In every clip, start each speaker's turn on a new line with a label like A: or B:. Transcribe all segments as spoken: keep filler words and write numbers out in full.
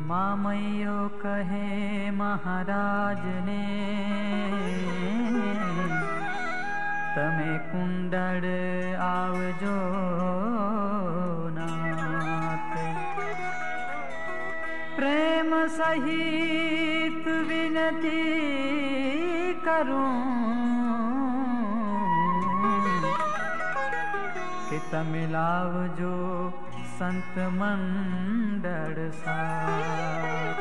A: मामैयो कहे महाराज ने तमे कुंडड़ आवजो नाथ। प्रेम सहित विनती करूं कि तमे लावजो संत मंडल साथ।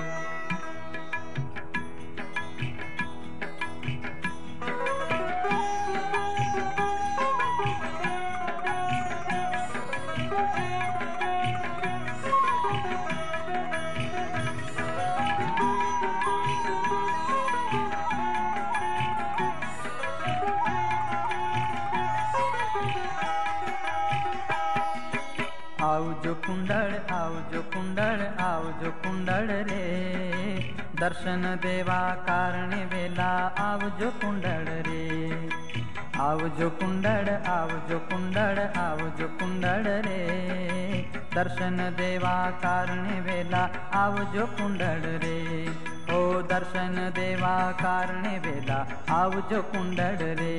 A: आओ जो कुंडल आओ जो कुंडल आओ जो कुंडल रे, दर्शन देवा कारणे वेला आओ जो कुंडल रे। आओ जो कुंडल आओ जो कुंडल आओ जो कुंडल रे, दर्शन देवा कारणे वेला आओ जो कुंडल रे। ओ दर्शन देवा कारणे वेला आओ जो कुंडल रे।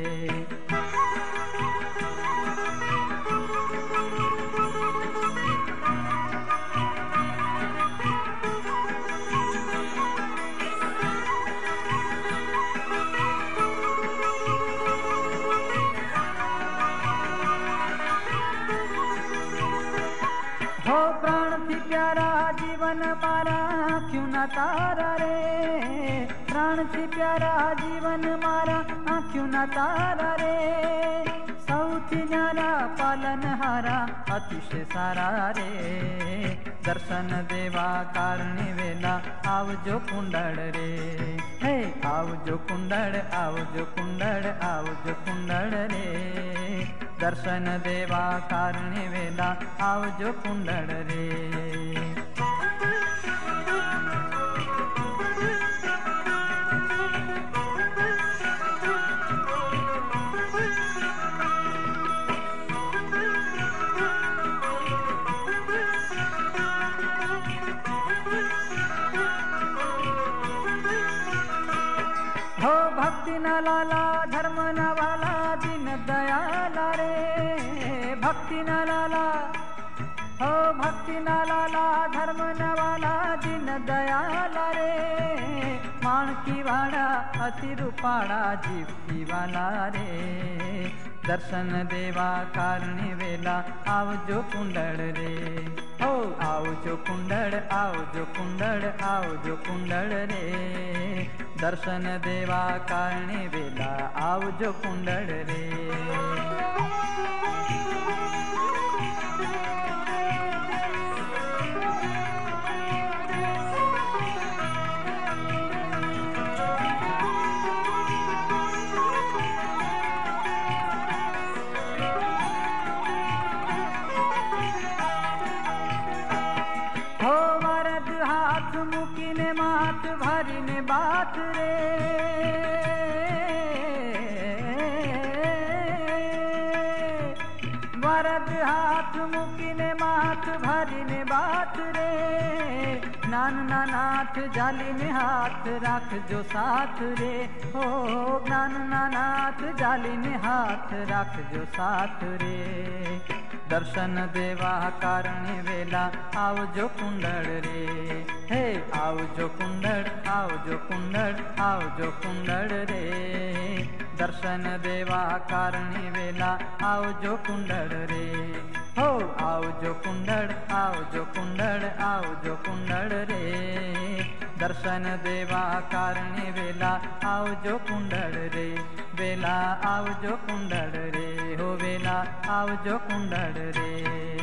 A: हो प्राण थी प्यारा जीवन मारा क्यों न तारा रे, प्राण थी प्यारा जीवन मारा क्यों न तारा रे। सौथी न्यारा पालन हारा अतिशय सारा रे, दर्शन देवा कारणे वेला आवजो कुंडल रे। हे आवजो कुंडल आवजो कुंडल आवजो कुंडल रे, दर्शन देवा कारणे वेला आवजो कुंडल रे। हो भक्ति न लाला धर्म न वाला दीन दयाला रे, भक्ति न लाला हो भक्ति न लाला धर्म न वाला दीन दयाला रे। माणकी वाड़ा अति रूपाड़ा जीव की वाला रे, दर्शन देवा कारणे वेला आवजो कुंडल रे। हो आवजो कुंडल आवजो कुंडल आवजो कुंडल रे, दर्शन देवा कारणे वेला आवजो कुंडल रे। हो वरद हाथ मुकीने मात भरीने बात रे, वरद हाथ मुकीने मात भरीने बात रे। ज्ञान नानाथ जालीने हाथ राख जो साथ रे, हो ज्ञान नानाथ जालीने हाथ राख जो साथ रे। दर्शन देवा कारणे वेला आवजो कुंडल रे। हे आवजो कुंडल आवजो कुंडल आवजो कुंडल रे, दर्शन देवा कारणे वेला आवजो कुंडल रे। हो आवजो कुंडल आवजो कुंडल आवजो कुंडल रे, दर्शन देवा कारणे वेला आवजो कुंडल रे। वेला आवजो कुंडल रे, हो वेला आवजो कुंडल रे।